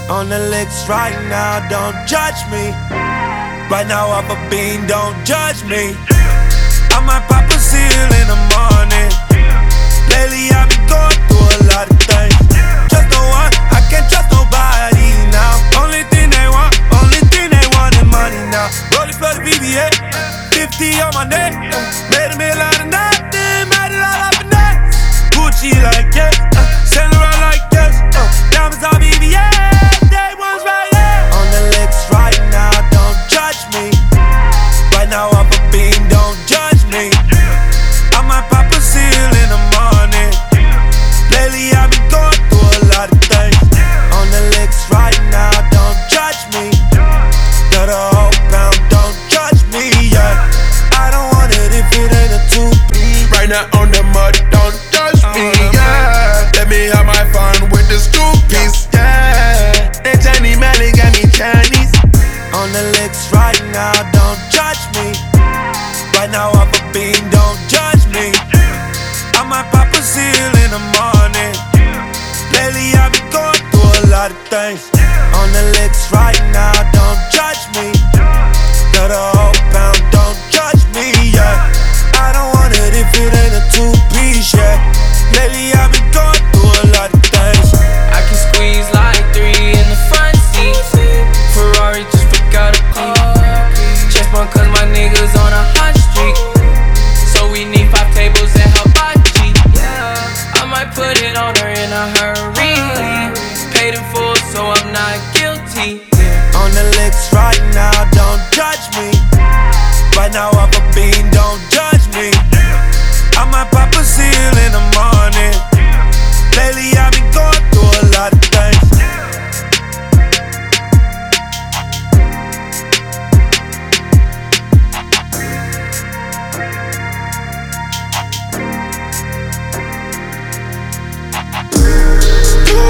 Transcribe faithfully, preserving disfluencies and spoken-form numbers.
On the licks right now, don't judge me. Right now off a bean, don't judge me. I might pop a seal in the morning. Lately I've been going through a lot of things. Just no one, I can't trust nobody now. Only thing they want, only thing they want is money now. Rolling for the B B A, fifty on my neck. Made a meal out of nothing, made it all up in that. Gucci like yes, uh, Saint Laurent like yes, uh, diamonds on B B A. Day one's right here. On the licks right now, don't judge me. Right now off a beam, don't judge me. I might pop a seal in the morning. Lately I've been going through a lot of things. On the licks right now, don't judge me. Got a whole pound, don't judge me, yeah. I don't want it if it ain't a two-piece. Right now on the mud, don't judge me, yeah. Let me have my fun with the scoopies, yeah. That Johnny Mally got me Chinese. On the licks right now, don't judge me. Right now off a beam, don't judge me. I might pop a seal in the morning. Lately I've been going through a lot of things. On the licks right now, don't judge me. Got a whole pound, don't judge me, yeah. I don't want it if it ain't a two-piece, yeah. Lately I've been going through a lot of things. I can squeeze like three in the front seat. Ferrari just forgot a key. Chest bump cause my niggas on a hot street. So we need five tables and hibachi. I might put it on her in a hurry. Paid in full so I'm not guilty. On the licks right now, don't judge me. Right now off a beam, don't judge